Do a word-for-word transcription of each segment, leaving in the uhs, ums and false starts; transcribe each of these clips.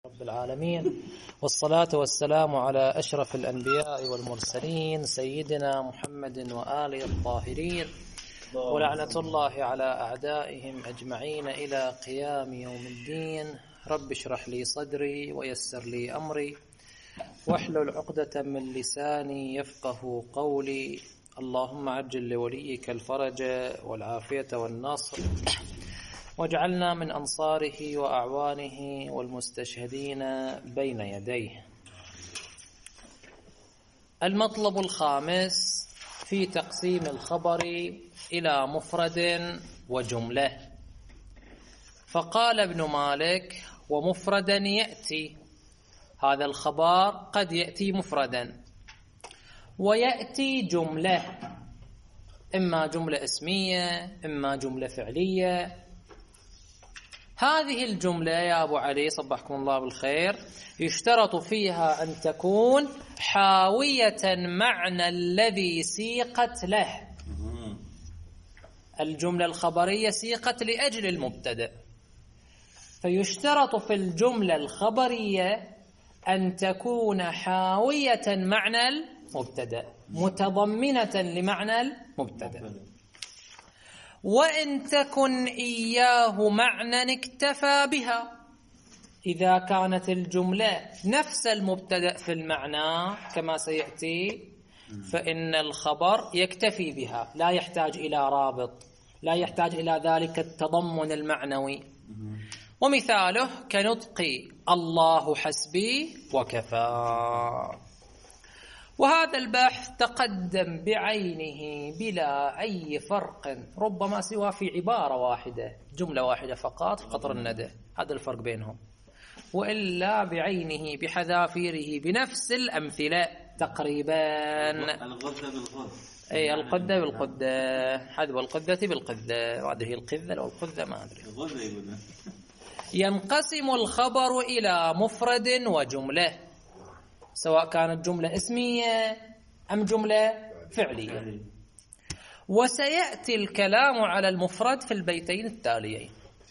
رب العالمين، والصلاة والسلام على أشرف الأنبياء والمرسلين سيدنا محمد وآله الطاهرين، ولعنة الله على أعدائهم أجمعين إلى قيام يوم الدين. رب اشرح لي صدري ويسر لي أمري واحلل عقدة من لساني يفقه قولي. اللهم عجل لوليك الفرج والعافية والنصر، واجعلنا من أنصاره وأعوانه والمستشهدين بين يديه. المطلب الخامس في تقسيم الخبر إلى مفرد وجملة. فقال ابن مالك: ومفردا يأتي، هذا الخبر قد يأتي مفردا، ويأتي جملة، إما جملة اسمية إما جملة فعلية. هذه الجملة يا أبو علي صبحكم الله بالخير يشترط فيها أن تكون حاوية معنى الذي سيقت له. الجملة الخبرية سيقت لأجل المبتدأ، فيشترط في الجملة الخبرية أن تكون حاوية معنى المبتدأ، متضمنة لمعنى المبتدأ. وإن تكن إياه معنى اكتفى بها، إذا كانت الجملة نفس المبتدأ في المعنى كما سيأتي، فإن الخبر يكتفي بها، لا يحتاج إلى رابط، لا يحتاج إلى ذلك التضمن المعنوي. ومثاله كنطق الله حسبي وكفى. وهذا البحث تقدم بعينه بلا أي فرق، ربما سوى في عبارة واحدة، جملة واحدة فقط في قطر الندى، هذا الفرق بينهم، وإلا بعينه بحذافيره بنفس الأمثلة تقريبا. الغدة بالغد، أي القدة بالقدة، حذو القدة بالقدة، هذه القذة أو القدة ما أدري. ينقسم الخبر إلى مفرد وجملة، سواء كانت جملة اسمية أم جملة فعلية. وسيأتي الكلام على المفرد في البيتين التاليين.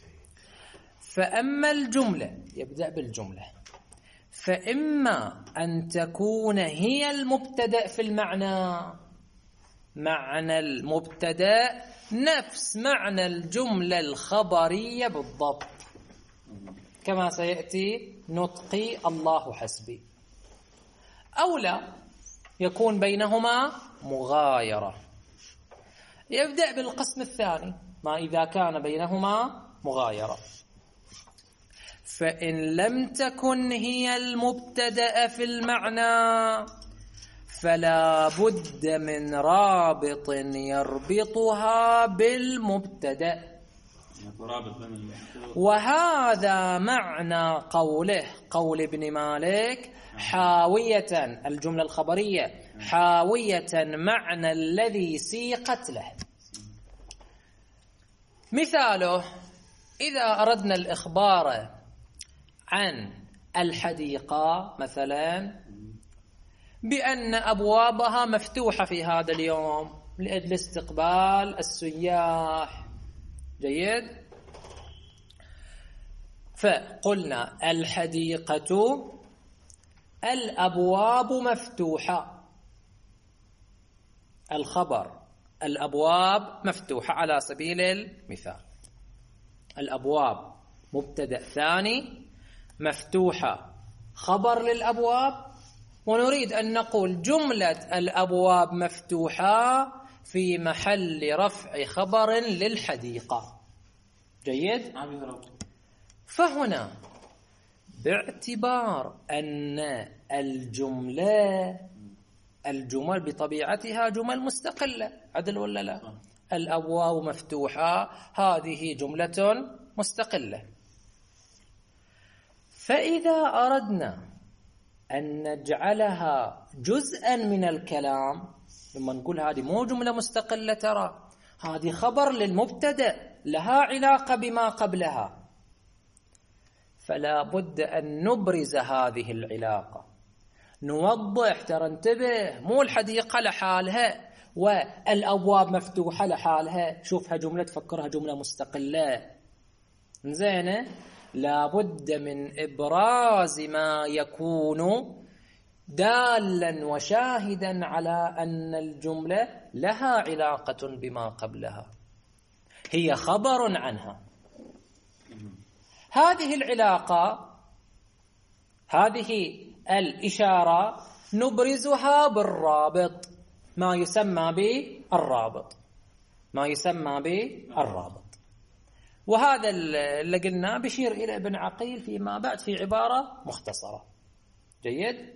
فأما الجملة، يبدأ بالجملة، فإما أن تكون هي المبتدأ في المعنى، معنى المبتدأ نفس معنى الجملة الخبرية بالضبط، كما سيأتي نطقي الله حسبي، أو لا يكون بينهما مغايرة. يبدأ بالقسم الثاني، ما إذا كان بينهما مغايرة. فإن لم تكن هي المبتدأ في المعنى فلا بد من رابط يربطها بالمبتدأ، وهذا معنى قوله، قول ابن مالك: حاوية، الجملة الخبرية حاوية معنى الذي سيقت له. مثاله: إذا أردنا الإخبار عن الحديقة مثلا بأن أبوابها مفتوحة في هذا اليوم لأجل استقبال السياح، جيد، فقلنا الحديقة الأبواب مفتوحة، الخبر الأبواب مفتوحة على سبيل المثال. الأبواب مبتدأ ثاني، مفتوحة خبر للأبواب، ونريد أن نقول جملة الأبواب مفتوحة في محل رفع خبر للحديقة، جيد. فهنا باعتبار أن الجملة الجمل بطبيعتها جمل مستقلة، عدل ولا لا؟ الأبواب مفتوحة هذه جملة مستقلة. فإذا أردنا أن نجعلها جزءا من الكلام، لما نقول هذه مو جملة مستقلة، ترى هذه خبر للمبتدأ لها علاقة بما قبلها، فلا بد أن نبرز هذه العلاقة، نوضح، ترى انتبه، مو الحديقة لحالها والأبواب مفتوحة لحالها، شوفها جملة تفكرها جملة مستقلة، زينة. لا بد من إبراز ما يكون دالا وشاهدا على أن الجملة لها علاقة بما قبلها، هي خبر عنها. هذه العلاقة، هذه الإشارة نبرزها بالرابط، ما يسمى بالرابط، ما يسمى بالرابط. وهذا اللي قلنا بشير إلى ابن عقيل فيما بعد في عبارة مختصرة. جيد.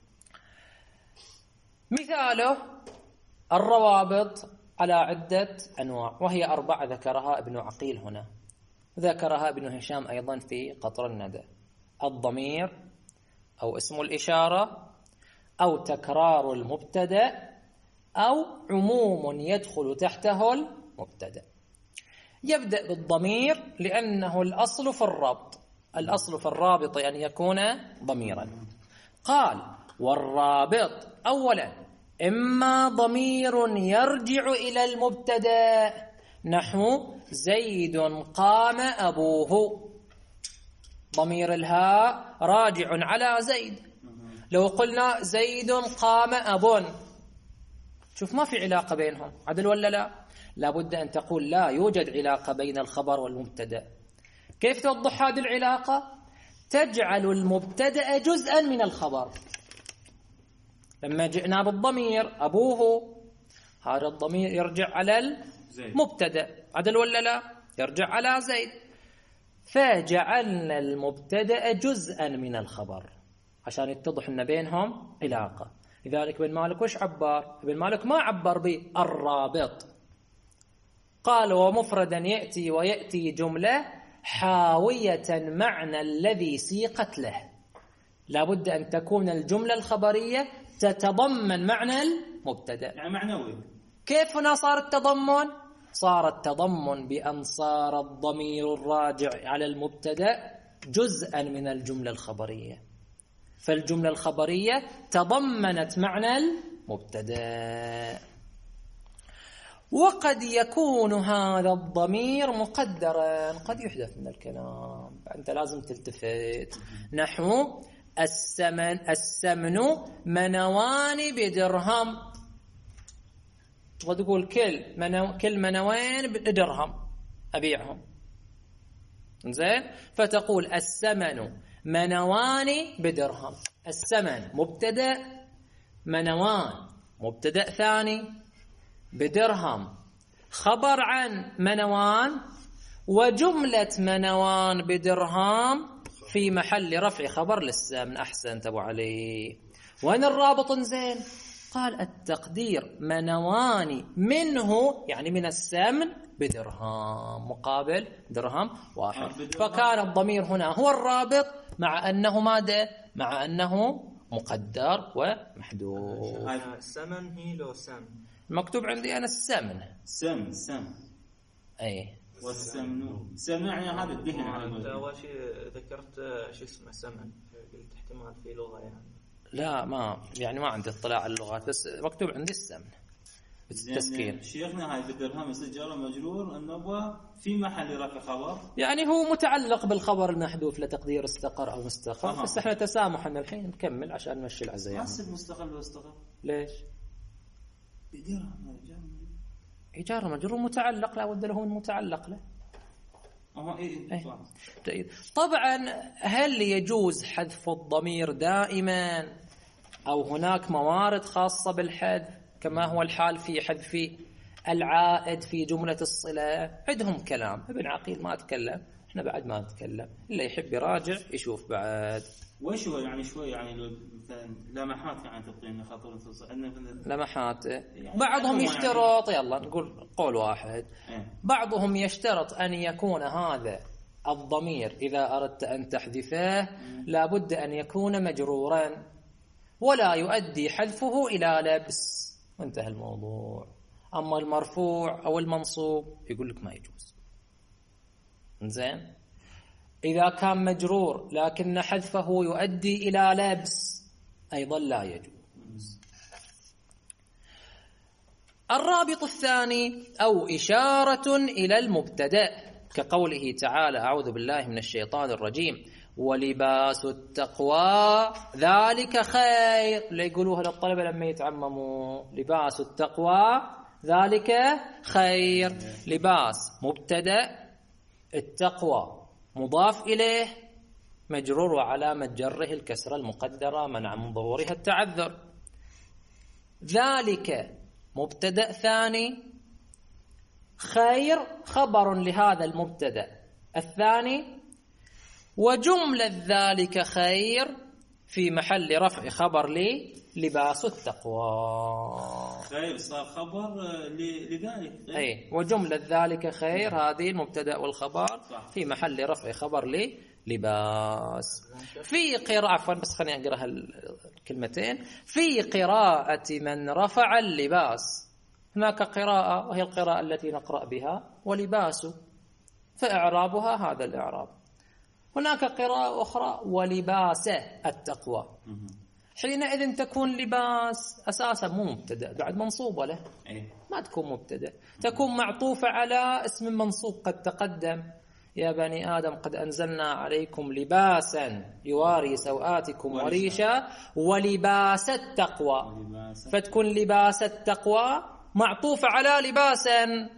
مثاله الروابط على عدة أنواع، وهي أربعة ذكرها ابن عقيل هنا، ذكرها ابن هشام أيضا في قطر الندى: الضمير، أو اسم الإشارة، أو تكرار المبتدأ، أو عموم يدخل تحته المبتدأ. يبدأ بالضمير لأنه الأصل في الربط، الأصل في الرابط أن يكون ضميرا. قال: والرابط أولا إما ضمير يرجع إلى المبتدأ، نحو زيد قام أبوه، ضمير الهاء راجع على زيد. لو قلنا زيد قام أب، شوف ما في علاقة بينهم، عدل ولا لا؟ لابد أن تقول لا يوجد علاقة بين الخبر والمبتدأ. كيف توضح هذه العلاقة؟ تجعل المبتدأ جزءا من الخبر. لما جئنا بالضمير أبوه، هذا الضمير يرجع على المبتدأ، عدل ولا لا؟ يرجع على زيد، فجعلنا المبتدأ جزءا من الخبر عشان يتضح أن بينهم علاقة. لذلك ابن مالك وش عبر؟ ابن مالك ما عبر بالرابط، قال: ومفردا يأتي ويأتي جملة حاوية معنى الذي سيقت له. لابد أن تكون الجملة الخبرية تتضمن معنى المبتدأ، يعني معنوي. كيف هنا صار التضمن؟ صار التضمن بأن صار الضمير الراجع على المبتدأ جزءا من الجملة الخبرية، فالجملة الخبرية تضمنت معنى المبتدأ. وقد يكون هذا الضمير مقدرا، قد يحدث من الكلام، أنت لازم تلتفت، نحو السمن السمن منوان بدرهم، وتقول كل منو كل منوين بدرهم أبيعهم، زين، فتقول السمن منوان بدرهم. السمن مبتدأ، منوان مبتدأ ثاني، بدرهم خبر عن منوان، وجملة منوان بدرهم في محل رفع خبر للسمن. أحسنت أبو علي. وين الرابط؟ زين، قال التقدير منوان منه، يعني من السمن بدرهم مقابل درهم واحد، فكان الضمير هنا هو الرابط مع أنه ماذا؟ مع أنه مقدر ومحذوف. السمن هي لو سمن مكتوب عندي أنا السمن، سمن سمن أي والسمن سمن يعني هذا الدهن. أنت أول شيء ذكرت شو اسمه سمن، قلت احتمال في لغة يعني. لا ما يعني ما عندي اطلاع على اللغات، بس مكتوب عندي السمن بالتسكين. شيخنا هاي بدرهم يصير جار مجرور النبوة في محل رفع خبر، يعني هو متعلق بالخبر المحذوف لتقدير استقر أو مستقر. أه. بس احنا تسامحنا الحين نكمل عشان نمشي العزاء. ما يصير مستقل واستقر. ليش؟ بدرهم إيجار مجرور متعلق، لا بد له من متعلق له. أه إيه إيه. طيب. طبعا هل يجوز حذف الضمير دائما أو هناك موارد خاصة بالحذف كما هو الحال في حذف العائد في جملة الصلة؟ عندهم كلام، ابن عقيل ما تكلم، احنا بعد ما نتكلم، اللي يحب يراجع يشوف بعد. وش هو يعني شوي يعني لو مثلا لمحات يعني تبطين خاطر لمحات يعني بعضهم يشترط يعني. يلا نقول قول واحد اه. بعضهم يشترط أن يكون هذا الضمير إذا أردت أن تحذفه لابد أن يكون مجرورا ولا يؤدي حذفه إلى لبس، وانتهى الموضوع. أما المرفوع أو المنصوب يقول لك ما يجوز. زين، إذا كان مجرور لكن حذفه يؤدي إلى لبس أيضا لا يجوز. الرابط الثاني أو إشارة إلى المبتدأ، كقوله تعالى أعوذ بالله من الشيطان الرجيم ولباس التقوى ذلك خير. اللي يقولوها للطلبة لما يتعمموا لباس التقوى ذلك خير. لباس مبتدأ، التقوى مضاف إليه مجرور وعلامة جره الكسرة المقدرة منع من ظهورها التعذر. ذلك مبتدأ ثاني، خير خبر لهذا المبتدأ الثاني، وجملة ذلك خير في محل رفع خبر لي لباس التقوى. خير صار خبر لذلك. أي وجملة ذلك خير هذه المبتدأ والخبر في محل رفع خبر لي لباس. في قراءة عفوا بس خليني أقرأ الكلمتين. في قراءة من رفع اللباس هناك قراءة وهي القراءة التي نقرأ بها ولباس، فإعرابها هذا الإعراب. هناك قراءة أخرى ولباس التقوى، حينئذ تكون لباس أساسا مو مبتدأ بعد منصوبة له، ما تكون مبتدأ، تكون معطوفة على اسم منصوب قد تقدم. يا بني آدم قد أنزلنا عليكم لباسا يواري سوآتكم وريشا ولباس التقوى، فتكون لباس التقوى معطوفة على لباسا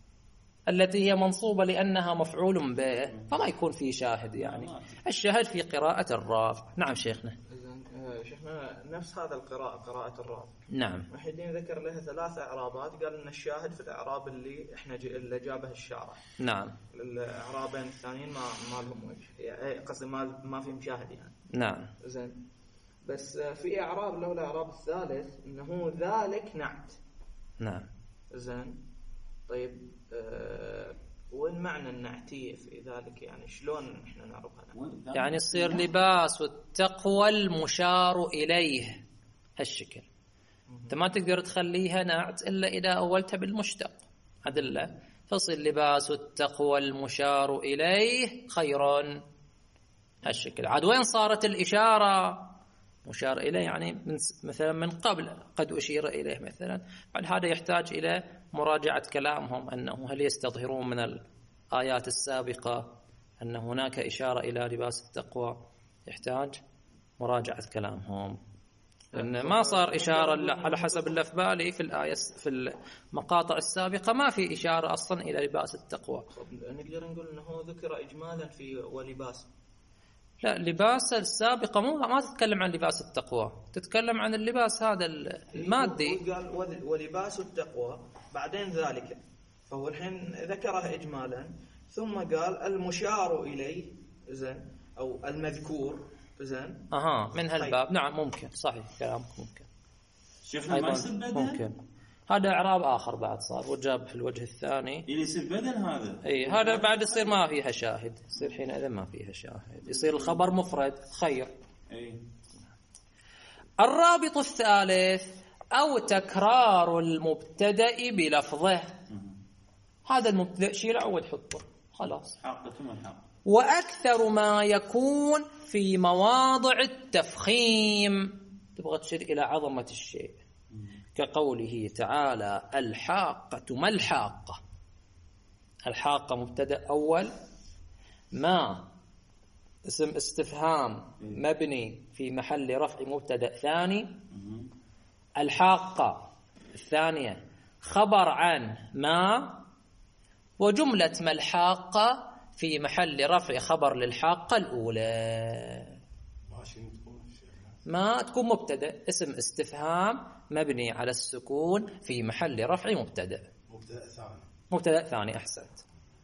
التي هي منصوبة لأنها مفعول به، فما يكون في شاهد. يعني الشاهد في قراءة الرافع. نعم شيخنا. شيخنا نفس هذا القراءة قراءة الرافع. نعم. محي الدين ذكر لها ثلاث إعرابات، قال إن الشاهد في الإعراب اللي إحنا اللي جابه الشارح. نعم. الإعرابين الثانيين ما ما لهم وجه، يعني قصدي ما ما في مشاهد يعني. نعم. زين. بس في إعراب له الإعراب الثالث إنه ذلك نعت. نعم. زين. طيب أه وين معنى النعتية في ذلك؟ يعني شلون إحنا نعرفها؟ يعني يصير لباس التقوى المشار إليه هالشكل. أنت ما تقدر تخليها نعت إلا إذا أولتها بالمشتق أدلة، فصل لباس التقوى المشار إليه خير هالشكل. عاد وين صارت الإشارة؟ مشار إليه يعني من مثلا من قبل قد أشير إليه مثلا. بعد هذا يحتاج إلى مراجعة كلامهم أنه هل يستظهرون من الآيات السابقة أن هناك إشارة إلى لباس التقوى، يحتاج مراجعة كلامهم، لأن ما صار إشارة على حسب اللي في بالي في الآية في المقاطع السابقة ما في إشارة أصلا إلى لباس التقوى. نقدر نقول أنه ذكر إجمالا في ولباس. لا، لباس السابقة مو ما تتكلم عن لباس التقوى، تتكلم عن اللباس هذا المادي. قال ولباس التقوى بعدين ذلك، فهو الحين ذكره إجمالا ثم قال المشار إليه زين أو المذكور زين. أها من هالباب. نعم ممكن، صحيح كلامك ممكن. شيخنا ما يصير بدل؟ ممكن. هذا إعراب آخر بعد صار وجاب في الوجه الثاني. اللي يصير بدل هذا. إيه هذا بعد يصير ما فيها شاهد، يصير حينئذ ما فيها شاهد، يصير الخبر مفرد خير. إيه. الرابط الثالث أو تكرار المبتدأ بلفظه. هذا المبتدأ شيله وتحطه خلاص. حقته من حق. وأكثر ما يكون في مواضع التفخيم، تبغى تشير إلى عظمة الشيء، كقوله تعالى الحاقة ما الحاقة. الحاقة مبتدأ أول، ما اسم استفهام مبني في محل رفع مبتدأ ثاني. الحاقة الثانية خبر عن ما، وجملة ما الحاقة في محل رفع خبر للحاقة الأولى. ما تكون مبتدأ اسم استفهام مبني على السكون في محل رفع مبتدأ. مبتدأ ثاني. مبتدأ ثاني أحسنت.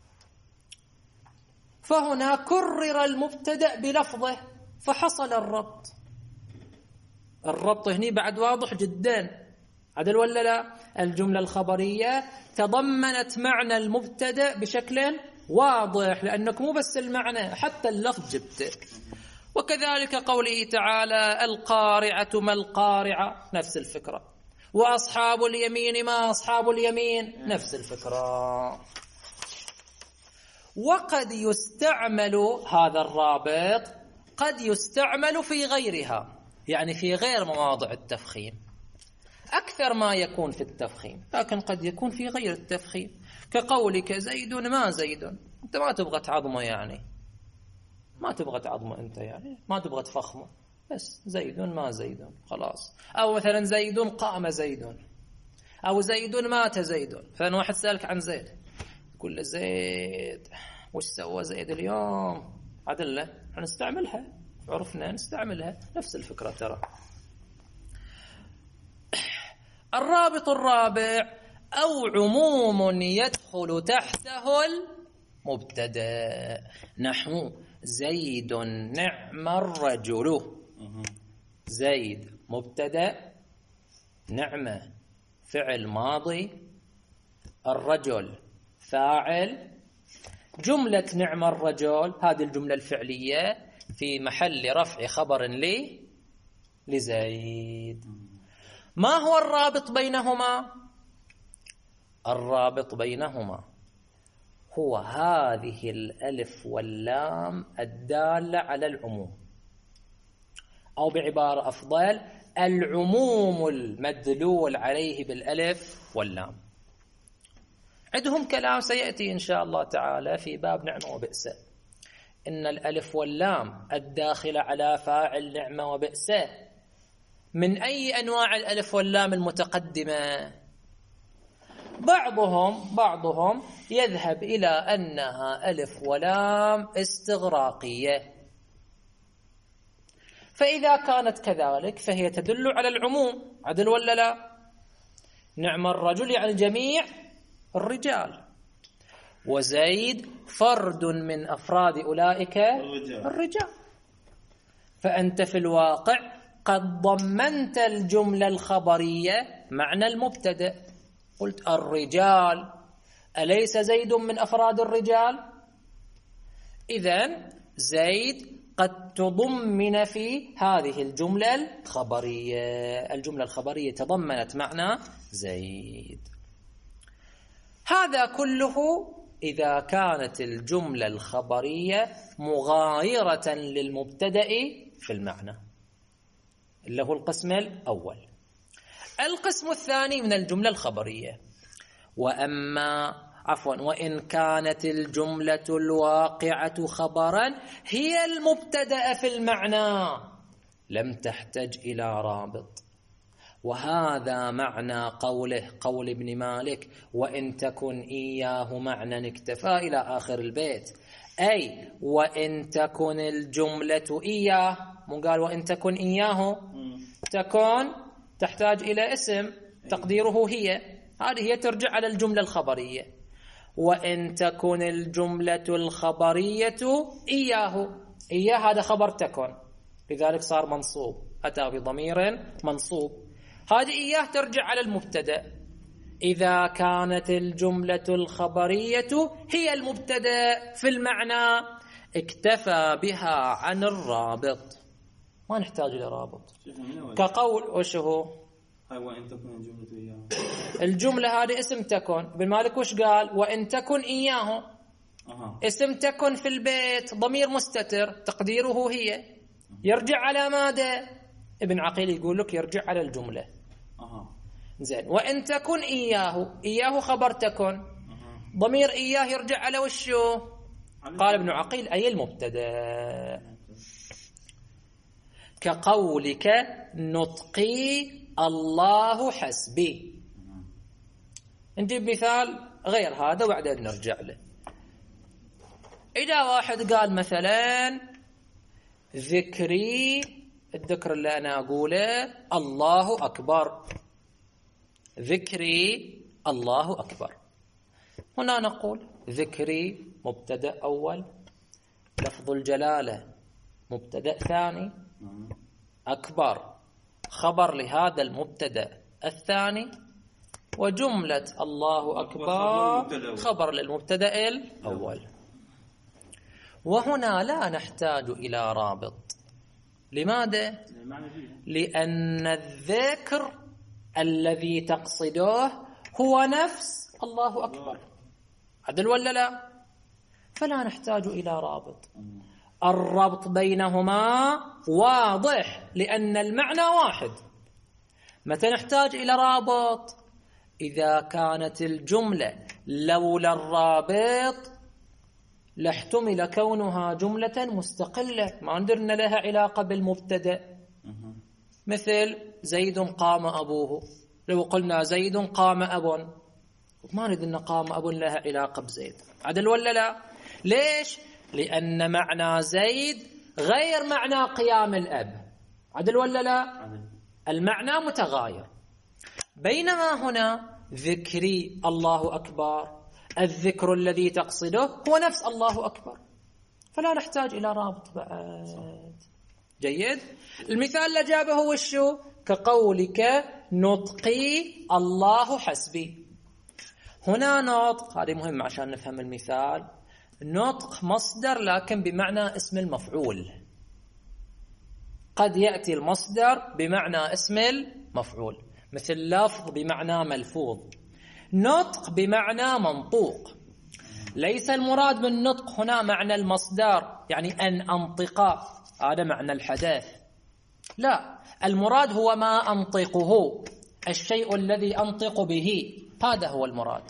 فهنا كرر المبتدأ بلفظه فحصل الربط. الربط هني بعد واضح جدا، عدل ولا لا؟ الجملة الخبرية تضمنت معنى المبتدأ بشكل واضح، لأنك مو بس المعنى حتى اللفظ جبته. وكذلك قوله تعالى القارعة ما القارعة، نفس الفكرة. وأصحاب اليمين ما أصحاب اليمين، نفس الفكرة. وقد يستعمل هذا الرابط، قد يستعمل في غيرها، يعني في غير مواضع التفخيم، أكثر ما يكون في التفخيم، لكن قد يكون في غير التفخيم، كقولك زيد ما زيد، أنت ما تبغى تعظمه، يعني ما تبغى تعظمه أنت، يعني ما تبغى تفخمه، بس زيد ما زيد خلاص. أو مثلا زيد قام زيد، أو زيد مات زيد. فأنا واحد سألك عن زيد، يقول له زيد وش سوى زيد اليوم؟ عدله نستعملها، عرفنا نستعملها، نفس الفكرة ترى. الرابط الرابع أو عموم يدخل تحته المبتدأ، نحو زيد نعم الرجل. زيد مبتدأ، نعمة فعل ماضي، الرجل فاعل. جملة نعم الرجل هذه الجملة الفعلية في محل رفع خبر لي لزيد. ما هو الرابط بينهما؟ الرابط بينهما هو هذه الألف واللام الدالة على العموم، أو بعبارة أفضل العموم المدلول عليه بالألف واللام. عندهم كلام سيأتي إن شاء الله تعالى في باب نعمة وبئس، إن الألف واللام الداخلة على فاعل نعمة وبئس من أي أنواع الألف واللام المتقدمة؟ بعضهم بعضهم يذهب إلى أنها ألف ولام استغراقية، فإذا كانت كذلك فهي تدل على العموم، عدل ولا لا؟ نعم الرجل يعني جميع الرجال، وزيد فرد من أفراد أولئك الرجال, الرجال. فأنت في الواقع قد ضمنت الجملة الخبرية معنى المبتدأ، قلت الرجال، أليس زيد من أفراد الرجال؟ إذن زيد قد تضمن في هذه الجملة الخبرية، الجملة الخبرية تضمنت معنى زيد. هذا كله إذا كانت الجملة الخبرية مغايرة للمبتدأ في المعنى، اللي هو القسم الأول. القسم الثاني من الجملة الخبرية، وأما عفوا وإن كانت الجملة الواقعة خبرا هي المبتدأ في المعنى لم تحتج إلى رابط. وهذا معنى قوله قول ابن مالك وإن تكن إياه معنى اكتفى إلى آخر البيت، أي وإن تكن الجملة إياه، مو قال وإن تكن إياه، تكون تحتاج إلى اسم تقديره هي، هذه هي ترجع على الجملة الخبرية. وإن تكن الجملة الخبرية إياه، إياه هذا خبر تكن، لذلك صار منصوب، أتى بضمير منصوب، هذه إياه ترجع على المبتدأ. إذا كانت الجملة الخبرية هي المبتدأ في المعنى اكتفى بها عن الرابط، ما نحتاج إلى رابط. كقول وش هو؟ وإن تكن الجملة إياه، الجملة هذه اسم تكن. ابن مالك وش قال؟ وإن تكن إياه، أه. اسم تكن في البيت ضمير مستتر تقديره هي، يرجع على ماذا؟ ابن عقيل يقول لك يرجع على الجملة. أه. زين، وإن تكن إياه، إياه خبر تكن، أه. ضمير إياه يرجع على وشو؟ قال ابن عقيل أي المبتدأ. كقولك نطقي الله حسبي. نجيب مثال غير هذا وبعدين نرجع له. إذا واحد قال مثلا ذكري، الذكر اللي أنا أقوله الله أكبر، ذكري الله أكبر، هنا نقول ذكري مبتدأ أول، لفظ الجلالة مبتدأ ثاني، أكبر خبر لهذا المبتدأ الثاني، وجملة الله أكبر خبر للمبتدأ الأول. وهنا لا نحتاج إلى رابط. لماذا؟ لأن الذكر الذي تقصده هو نفس الله أكبر، عدل ولا لا؟ فلا نحتاج إلى رابط. الربط بينهما واضح لأن المعنى واحد. متى نحتاج إلى رابط؟ إذا كانت الجملة لولا الرابط لاحتمل كونها جملة مستقلة ما عندنا لها علاقة بالمبتدأ. مثل زيد قام أبوه، لو قلنا زيد قام أب ما نريد أن قام أب لها علاقة بزيد، عدل ولا لا؟ ليش؟ لأن معنى زيد غير معنى قيام الأب، عدل ولا لا؟ المعنى متغاير. بينما هنا ذكري الله أكبر، الذكر الذي تقصده هو نفس الله أكبر، فلا نحتاج إلى رابط بعد. جيد. المثال اللي جابه هو شو؟ كقولك نطقي الله حسبي. هنا نطق، هذه مهم عشان نفهم المثال، نطق مصدر لكن بمعنى اسم المفعول. قد يأتي المصدر بمعنى اسم المفعول، مثل لفظ بمعنى ملفوظ، نطق بمعنى منطوق. ليس المراد بالنطق هنا معنى المصدر، يعني أن أنطق، هذا معنى الحدث، لا، المراد هو ما أنطقه، الشيء الذي أنطق به، هذا هو المراد.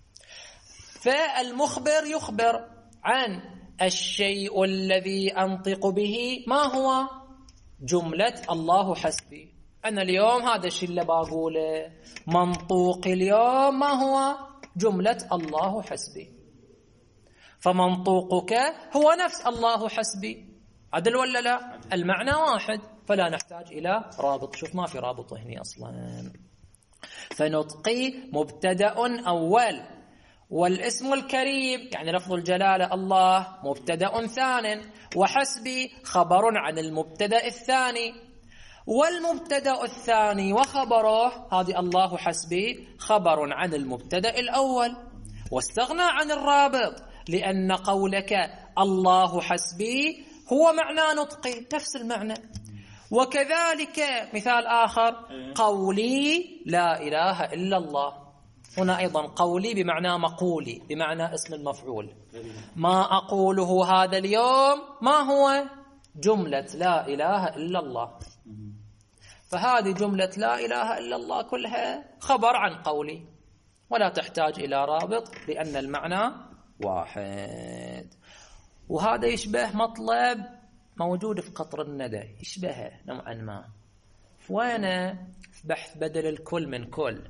فالمخبر يخبر عن الشيء الذي أنطق به، ما هو؟ جملة الله حسبي. أنا اليوم هذا الشيء اللي بقوله، منطوق اليوم ما هو؟ جملة الله حسبي. فمنطوقك هو نفس الله حسبي، عدل ولا لا؟ المعنى واحد، فلا نحتاج إلى رابط. شوف ما في رابط هنا أصلا. فنطقي مبتدأ أول، والاسم الكريم يعني لفظ الجلالة الله مبتدأ ثان، وحسبي خبر عن المبتدأ الثاني، والمبتدأ الثاني وخبره هذه الله حسبي خبر عن المبتدأ الأول، واستغنى عن الرابط لأن قولك الله حسبي هو معنى نطقي، نفس المعنى. وكذلك مثال آخر، قولي لا إله إلا الله، هنا أيضا قولي بمعنى مقولي، بمعنى اسم المفعول. ما أقوله هذا اليوم ما هو؟ جملة لا إله إلا الله. فهذه جملة لا إله إلا الله كلها خبر عن قولي، ولا تحتاج إلى رابط لأن المعنى واحد. وهذا يشبه مطلب موجود في قطر الندى، يشبهه نوعا ما. وين بحث بدل الكل من كل،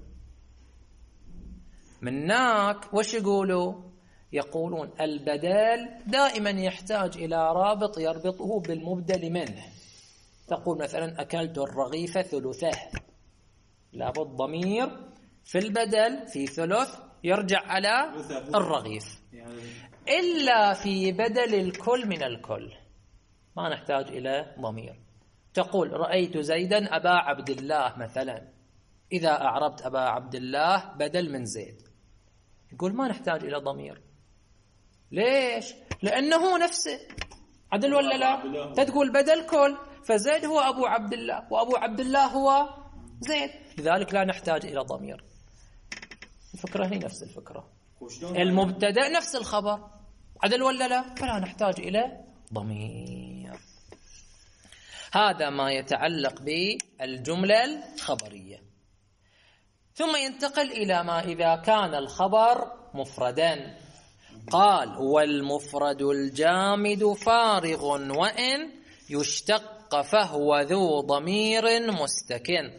مناك وش يقولوا؟ يقولون البدل دائما يحتاج إلى رابط يربطه بالمبدل منه. تقول مثلا أكلت الرغيف ثلثه، لابد ضمير في البدل في ثلث يرجع على الرغيف، إلا في بدل الكل من الكل ما نحتاج إلى ضمير. تقول رأيت زيدا أبا عبد الله مثلا، إذا أعربت أبا عبد الله بدل من زيد، يقول ما نحتاج إلى ضمير. ليش؟ لأنه نفسه، عدل ولا لا؟ تقول بدل كل، فزيد هو أبو عبد الله وأبو عبد الله هو زيد، لذلك لا نحتاج إلى ضمير. الفكرة هي نفس الفكرة، المبتدأ نفس الخبر، عدل ولا لا؟ فلا نحتاج إلى ضمير. هذا ما يتعلق بالجملة الخبرية. ثم ينتقل إلى ما إذا كان الخبر مفردا. قال والمفرد الجامد فارغ وإن يشتق فهو ذو ضمير مستكن.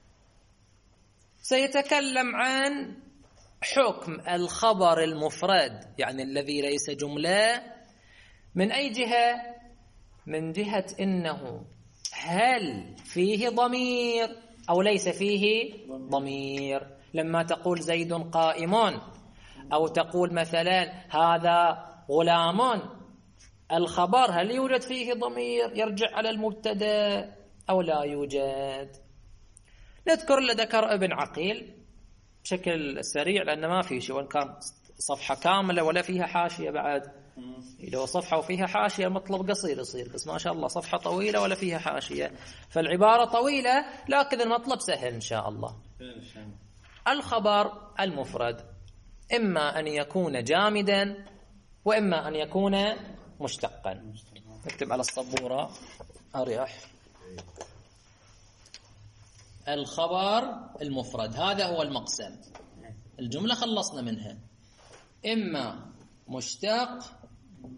سيتكلم عن حكم الخبر المفرد، يعني الذي ليس جملة، من أي جهة؟ من جهة إنه هل فيه ضمير أو ليس فيه ضمير. لما تقول زيد قائم، أو تقول مثلا هذا غلام، الخبر هل يوجد فيه ضمير يرجع على المبتدأ أو لا يوجد؟ نذكر اللي ذكر ابن عقيل بشكل سريع لأن ما في شيء، وإن كان صفحة كاملة ولا فيها حاشية بعد. إذا صفحة وفيها حاشية مطلب قصير يصير، بس ما شاء الله صفحة طويلة ولا فيها حاشية، فالعبارة طويلة لكن المطلب سهل إن شاء الله. الخبر المفرد إما أن يكون جامدا وإما أن يكون مشتقا. نكتب على السبورة أريح. الخبر المفرد هذا هو المقسم، الجملة خلصنا منها، إما مشتق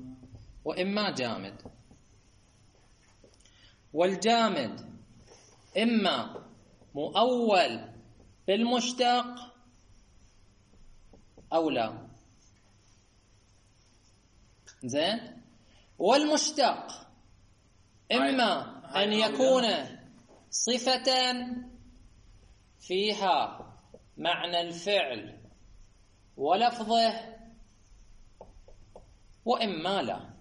وإما جامد. والجامد إما مؤول بالمشتق أو لا. زين. والمشتق إما أن يكون صفة فيها معنى الفعل ولفظه، وإما لا.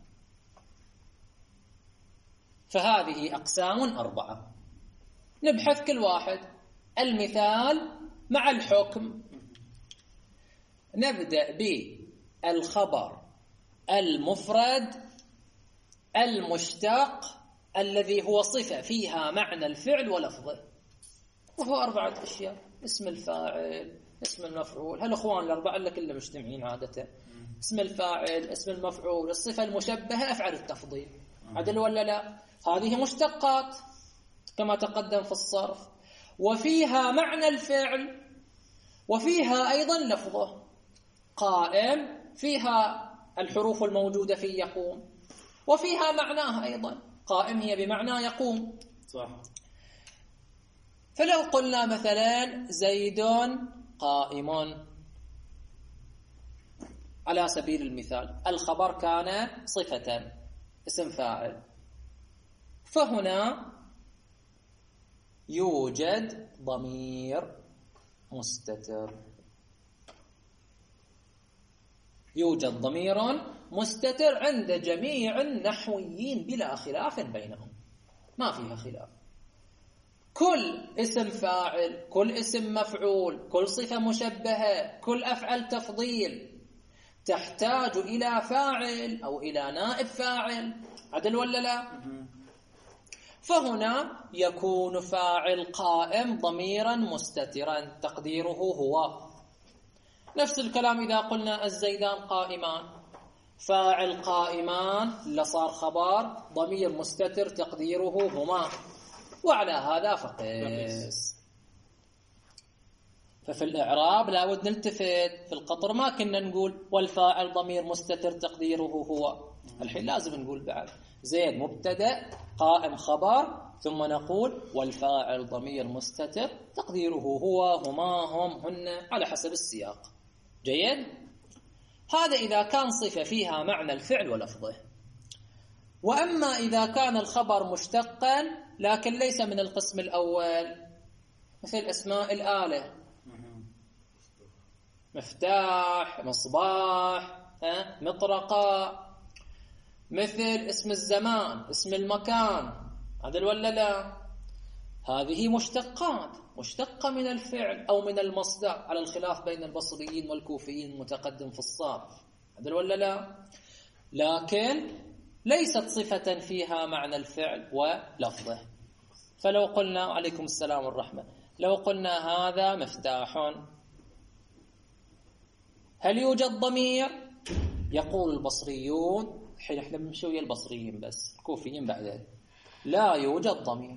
فهذه أقسام أربعة، نبحث كل واحد. المثال مع الحكم. نبدأ بالخبر المفرد المشتق الذي هو صفة فيها معنى الفعل ولفظه، وهو أربعة أشياء: اسم الفاعل، اسم المفعول. هالأخوان الأربعة اللي كلهم مجتمعين عادة: اسم الفاعل، اسم المفعول، الصفة المشبهة، أفعل التفضيل. عدل ولا لا؟ هذه مشتقات كما تقدم في الصرف، وفيها معنى الفعل وفيها أيضا لفظه. قائم فيها الحروف الموجودة في يقوم، وفيها معناها أيضا. قائم هي بمعنى يقوم. صح. فلو قلنا مثلا زيد قائم على سبيل المثال، الخبر كان صفة اسم فاعل، فهنا يوجد ضمير مستتر. يوجد ضمير مستتر عند جميع النحويين بلا خلاف بينهم، ما فيها خلاف. كل اسم فاعل، كل اسم مفعول، كل صفة مشبهة، كل أفعل تفضيل تحتاج إلى فاعل أو إلى نائب فاعل. عدل ولا لا؟ فهنا يكون فاعل قائم ضميرا مستترا تقديره هو. نفس الكلام إذا قلنا الزيدان قائمان، فاعل قائمان لصار خبر ضمير مستتر تقديره هما، وعلى هذا فقس. ففي الإعراب لابد نلتفت. في القطر ما كنا نقول والفاعل ضمير مستتر تقديره هو، الحين لازم نقول بعد زيد مبتدأ قائم خبر، ثم نقول والفاعل ضمير مستتر تقديره هو، هما، هم، هن، على حسب السياق. جيد؟ هذا إذا كان صفة فيها معنى الفعل ولفظه. وأما إذا كان الخبر مشتقا لكن ليس من القسم الأول، مثل أسماء الآلة: مفتاح، مصباح، مطرقة. مثل اسم الزمان، اسم المكان. عدل ولا لا؟ هذه مشتقات، مشتقة من الفعل أو من المصدر، على الخلاف بين البصريين والكوفيين المتقدم في الصرف. عدل ولا لا؟ لكن ليست صفة فيها معنى الفعل ولفظه. فلو قلنا عليكم السلام والرحمة، لو قلنا هذا مفتاح، هل يوجد ضمير؟ يقول البصريون، حين احنا بنمشي ويا البصريين بس، الكوفيين بعدين، لا يوجد ضمير،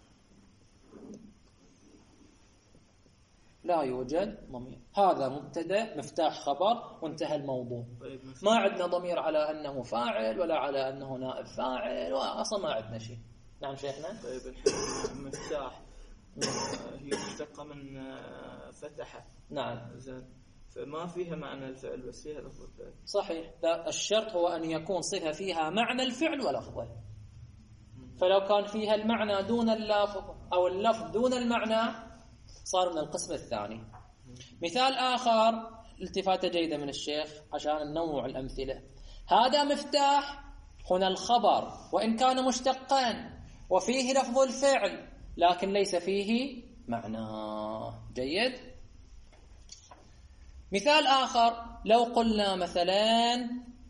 لا يوجد ضمير. هذا مبتدأ مفتاح خبر وانتهى الموضوع. ما عندنا ضمير على أنه فاعل ولا على أنه نائب فاعل، وأصلا ما عندنا شيء. نعم شيخنا. طيب الحين مفتاح هي مشتقة من فتحة. نعم. زين، فما فيها معنى الفعل بس فيها لفظ الفعل. صحيح. لا، الشرط هو أن يكون صفة فيها معنى الفعل ولفظه. فلو كان فيها المعنى دون اللفظ أو اللفظ دون المعنى صار من القسم الثاني. مثال آخر، التفاتة جيدة من الشيخ عشان ننوع الأمثلة. هذا مفتاح، هنا الخبر وإن كان مشتقا وفيه لفظ الفعل لكن ليس فيه معناه. جيد. مثال آخر، لو قلنا مثلا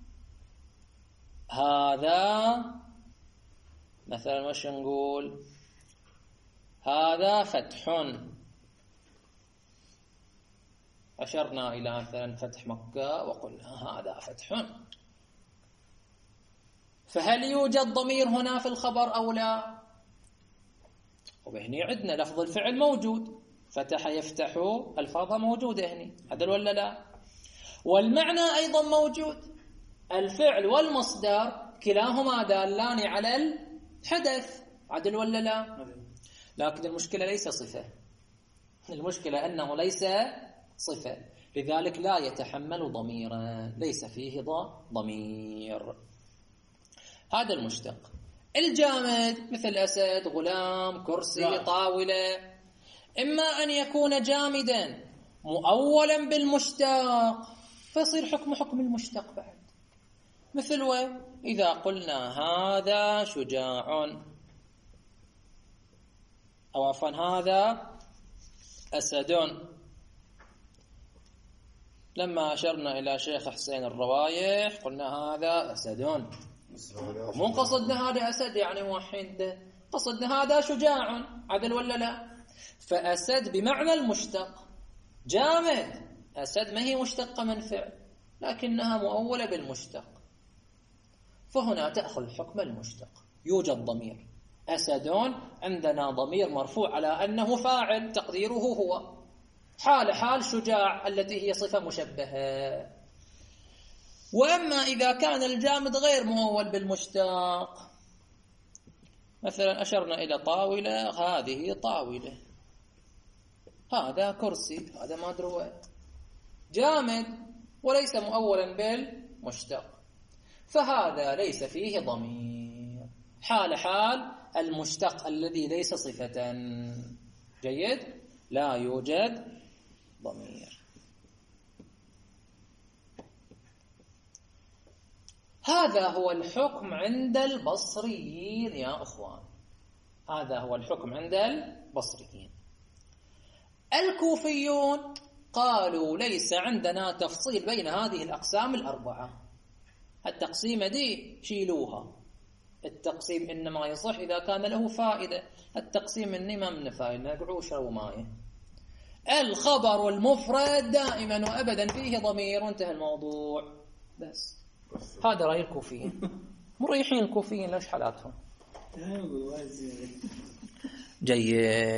هذا مثلا وش نقول؟ هذا فتح، أشرنا إلى مثلا فتح مكة وقلنا هذا فتح، فهل يوجد ضمير هنا في الخبر أو لا؟ وبهني عندنا لفظ الفعل موجود، فتح يفتح، الفاظة موجودة هني. عدل ولا لا؟ والمعنى أيضا موجود، الفعل والمصدر كلاهما دالان على الحدث، عدل ولا لا؟ لكن المشكلة ليس صفة، المشكلة أنه ليس صفة، لذلك لا يتحمل ضميرا، ليس فيه ضمير. هذا المشتق. الجامد مثل أسد، غلام، كرسي، طاولة، إما أن يكون جامدا مؤولا بالمشتق فيصير حكم حكم المشتق بعد، مثل إذا قلنا هذا شجاع، أو عفوا هذا أسد، لما أشرنا إلى شيخ حسين الروايح قلنا هذا أسد، مو قصدنا هذا أسد يعني موحد، قصدنا هذا شجاع، عدل ولا لا؟ فأسد بمعنى المشتق، جامد. أسد ما هي مشتقة من فعل لكنها مؤولة بالمشتق، فهنا تأخذ حكم المشتق. يوجد ضمير أسدون، عندنا ضمير مرفوع على أنه فاعل تقديره هو، حال حال شجاع التي هي صفة مشبهة. وأما إذا كان الجامد غير مؤول بالمشتق، مثلا أشرنا إلى طاولة، هذه طاولة، هذا كرسي، هذا ما أدري، جامد وليس مؤولا بالمشتق، فهذا ليس فيه ضمير، حال حال المشتق الذي ليس صفة. جيد، لا يوجد ضمير. هذا هو الحكم عند البصريين يا أخوان، هذا هو الحكم عند البصريين. الكوفيون قالوا ليس عندنا تفصيل بين هذه الأقسام الأربعة، التقسيمة دي شيلوها، التقسيم إنما يصح إذا كان له فائدة، التقسيم إني ما من فائدة، نقعوا شروا مايه. الخبر المفرد دائما وأبدا فيه ضمير وانتهى الموضوع، بس هذا رأي الكوفيين. مريحين الكوفيين، ليش حالاتهم؟ جيد.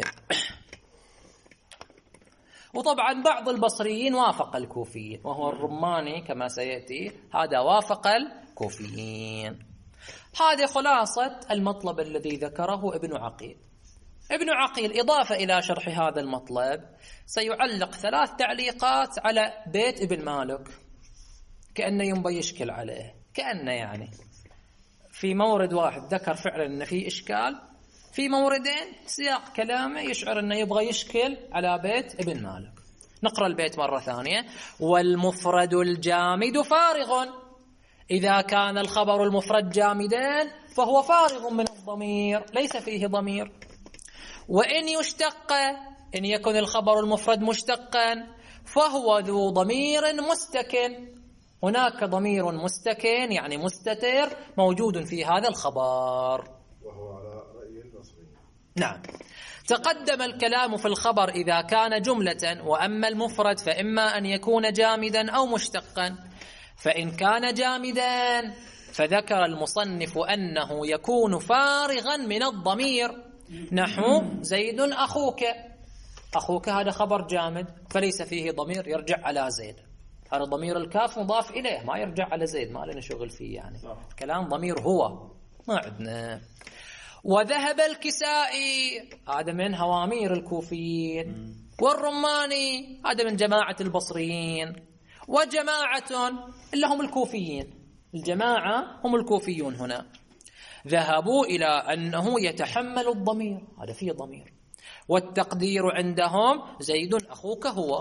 وطبعا بعض البصريين وافق الكوفيين، وهو الرماني كما سيأتي، هذا وافق الكوفيين. هذه خلاصة المطلب الذي ذكره ابن عقيل. ابن عقيل إضافة إلى شرح هذا المطلب سيعلق ثلاث تعليقات على بيت ابن مالك، كأنه ينبغي يشكل عليه، كأنه يعني في مورد واحد ذكر فعلا أن في إشكال، في موردين سياق كلامه يشعر أنه يبغى يشكل على بيت ابن مالك. نقرأ البيت مرة ثانية. والمفرد الجامد فارغ، إذا كان الخبر المفرد جامدين فهو فارغ من الضمير، ليس فيه ضمير. وإن يشتق، إن يكن الخبر المفرد مشتقا فهو ذو ضمير مستكن، هناك ضمير مستكن يعني مستتر موجود في هذا الخبر، وهو على رأي البصري. نعم. تقدم الكلام في الخبر إذا كان جملة، وأما المفرد فإما أن يكون جامدا أو مشتقا. فإن كان جامدا فذكر المصنف أنه يكون فارغا من الضمير، نحو زيد أخوك، أخوك هذا خبر جامد فليس فيه ضمير يرجع على زيد، هذا ضمير الكاف مضاف إليه ما يرجع على زيد، ما لنا شغل فيه يعني، كلام ضمير هو ما عندنا. وذهب الكسائي، هذا من هوامير الكوفيين، والرماني هذا من جماعة البصريين، وجماعة اللي هم الكوفيين، الجماعة هم الكوفيون هنا، ذهبوا إلى أنه يتحمل الضمير، هذا فيه ضمير، والتقدير عندهم زيد أخوك هو.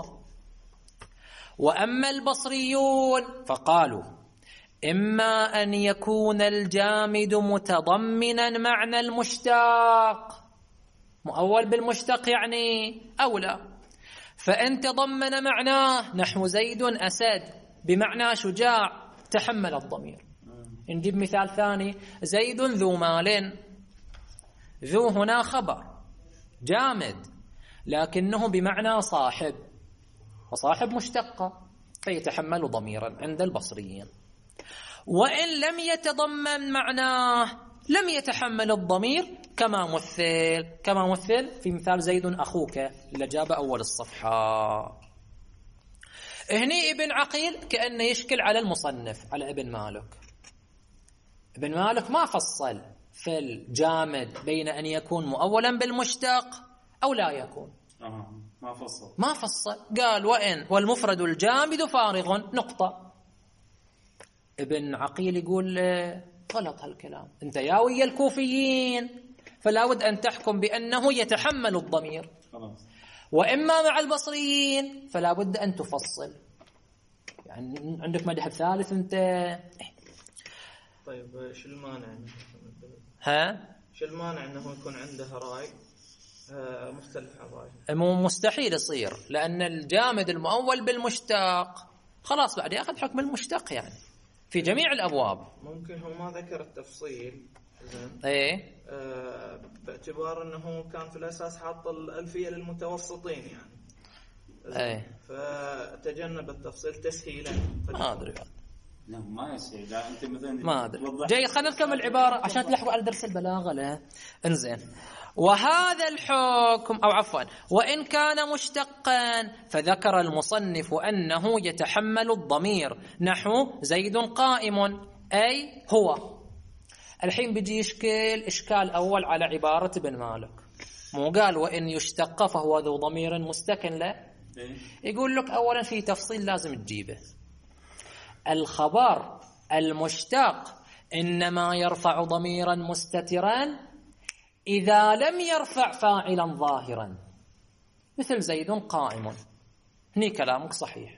وأما البصريون فقالوا إما أن يكون الجامد متضمنا معنى المشتق، مؤول بالمشتق يعني أولى، فإن تضمن معناه نحو زيد أسد بمعنى شجاع تحمل الضمير. نجيب مثال ثاني، زيد ذو مال، ذو هنا خبر جامد لكنه بمعنى صاحب، وصاحب مشتقة فيتحمل ضميرا عند البصريين. وإن لم يتضمن معناه لم يتحمل الضمير، كما مثل كما مثل في مثال زيد أخوك اللي جاب أول الصفحة. هني ابن عقيل كأنه يشكل على المصنف على ابن مالك، ابن مالك ما فصل في الجامد بين أن يكون مؤولا بالمشتق أو لا يكون. آه. ما فصل ما فصل، قال وإن والمفرد الجامد فارغ نقطة. ابن عقيل يقول غلط هالكلام، أنت يا ويا الكوفيين فلا بد أن تحكم بأنه يتحمل الضمير، خلاص. وإما مع البصريين فلا بد أن تفصل. يعني عندك مذهب ثالث أنت. طيب شو المانع؟ ها؟ شو المانع أنه يكون عنده رأي مختلف عن رأيه؟ مو مستحيل يصير، لأن الجامد المؤول بالمشتق خلاص بعد يأخذ حكم المشتق يعني في جميع الأبواب. ممكن هو ما ذكر التفصيل زين ايه آه باعتبار انه كان في الاساس حاط الالفيه للمتوسطين يعني ايه فتجنب التفصيل تسهيلا. ما ادري لا ما يصير. لا انت مثلا ما ادري. جيد خلينا نكمل العباره عشان تلحقوا على درس البلاغه. لا انزين. وهذا الحكم أو عفوا وإن كان مشتقا فذكر المصنف أنه يتحمل الضمير نحو زيد قائم أي هو. الحين بيجي يشكل إشكال أول على عبارة ابن مالك، مو قال وإن يشتق فهو ذو ضمير مستكن لا، يقول لك أولا في تفصيل لازم تجيبه. الخبر المشتق إنما يرفع ضميرا مستترا إذا لم يرفع فاعلا ظاهرا، مثل زيد قائم، هني كلامك صحيح.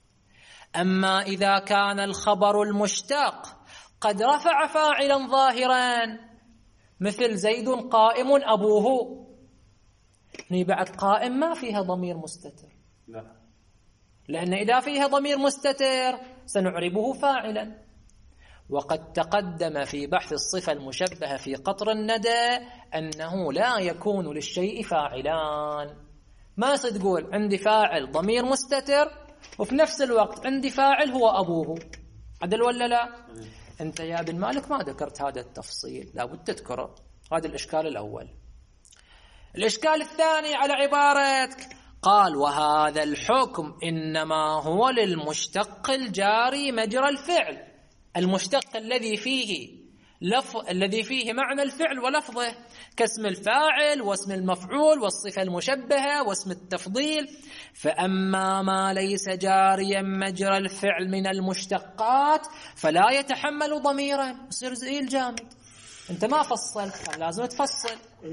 أما إذا كان الخبر المشتق قد رفع فاعلا ظاهرا مثل زيد قائم أبوه، هني بعد قائم ما فيها ضمير مستتر، لا، لأن إذا فيها ضمير مستتر سنعربه فاعلا. وقد تقدم في بحث الصفة المشبهة في قطر الندى أنه لا يكون للشيء فاعلان. ما تقول عندي فاعل ضمير مستتر وفي نفس الوقت عندي فاعل هو أبوه، عدل ولا لا؟ أنت يا ابن مالك ما ذكرت هذا التفصيل، لابد تذكره. هذا الإشكال الأول. الإشكال الثاني على عبارتك، قال وهذا الحكم إنما هو للمشتق الجاري مجرى الفعل، المشتق الذي فيه لف... الذي فيه معنى الفعل ولفظه كاسم الفاعل واسم المفعول والصفة المشبهة واسم التفضيل. فأما ما ليس جاريا مجرى الفعل من المشتقات فلا يتحمل ضميرا، يصير زي الجامد. انت ما فصلت، لازم تفصل.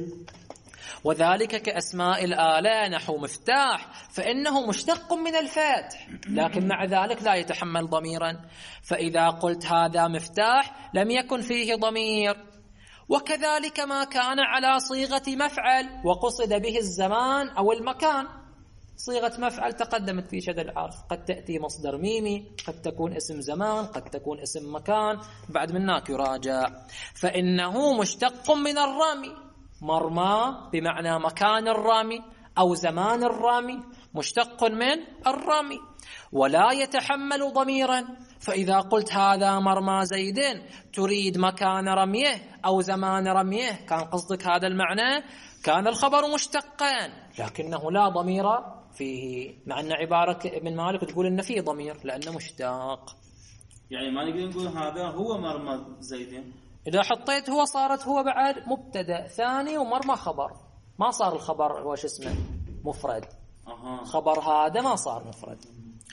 وذلك كأسماء الآلة نحو مفتاح فإنه مشتق من الفاتح لكن مع ذلك لا يتحمل ضميرا، فإذا قلت هذا مفتاح لم يكن فيه ضمير. وكذلك ما كان على صيغة مفعل وقصد به الزمان أو المكان. صيغة مفعل تقدمت في شد العرف، قد تأتي مصدر ميمي، قد تكون اسم زمان، قد تكون اسم مكان، بعد منك يراجع. فإنه مشتق من الرامي، مرمى بمعنى مكان الرامي أو زمان الرامي، مشتق من الرامي ولا يتحمل ضميرا. فإذا قلت هذا مرمى زيد تريد مكان رميه أو زمان رميه، كان قصدك هذا المعنى، كان الخبر مشتقا لكنه لا ضمير فيه، مع أن عبارة ابن مالك تقول إن فيه ضمير لأنه مشتاق. يعني ما نقدر نقول هذا هو مرمى زيد، إذا حطيت هو صارت هو بعد مبتدأ ثاني ومرمى خبر، ما صار الخبر وش اسمه مفرد. أها. خبر هذا ما صار مفرد.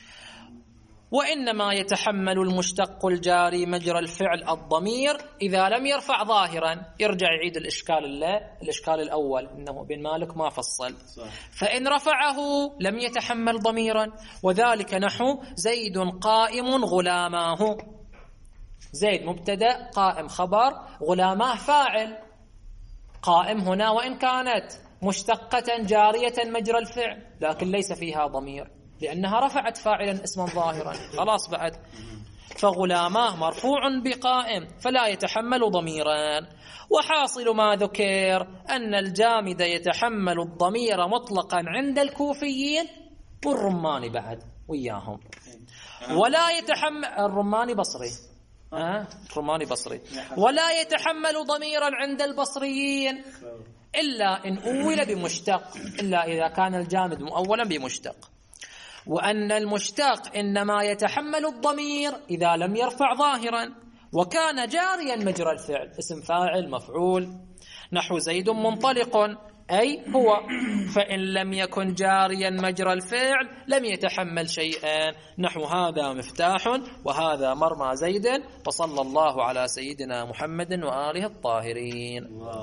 وإنما يتحمل المشتق الجاري مجرى الفعل الضمير إذا لم يرفع ظاهرا. يرجع يعيد الإشكال الله الإشكال الأول إنه بن مالك ما فصل صح. فإن رفعه لم يتحمل ضميرا، وذلك نحو زيد قائم غلاماه. زيد مبتدأ، قائم خبر، غلاماه فاعل. قائم هنا وإن كانت مشتقة جارية مجرى الفعل لكن ليس فيها ضمير لأنها رفعت فاعلا اسما ظاهرا، خلاص بعد. فغلاماه مرفوع بقائم فلا يتحمل ضميرا. وحاصل ما ذكر أن الجامد يتحمل الضمير مطلقا عند الكوفيين والرماني بعد وياهم، ولا يتحمل الرماني بصري أه؟ الرماني بصري ولا يتحمل ضميرا عند البصريين إلا إن أول بمشتق، إلا إذا كان الجامد مؤولا بمشتق. وأن المشتق إنما يتحمل الضمير إذا لم يرفع ظاهرا، وكان جاريا مجرى الفعل، اسم فاعل مفعول، نحو زيد منطلق أي هو، فإن لم يكن جاريا مجرى الفعل لم يتحمل شيئا، نحو هذا مفتاح وهذا مرمى زيد، وصلى الله على سيدنا محمد وآله الطاهرين.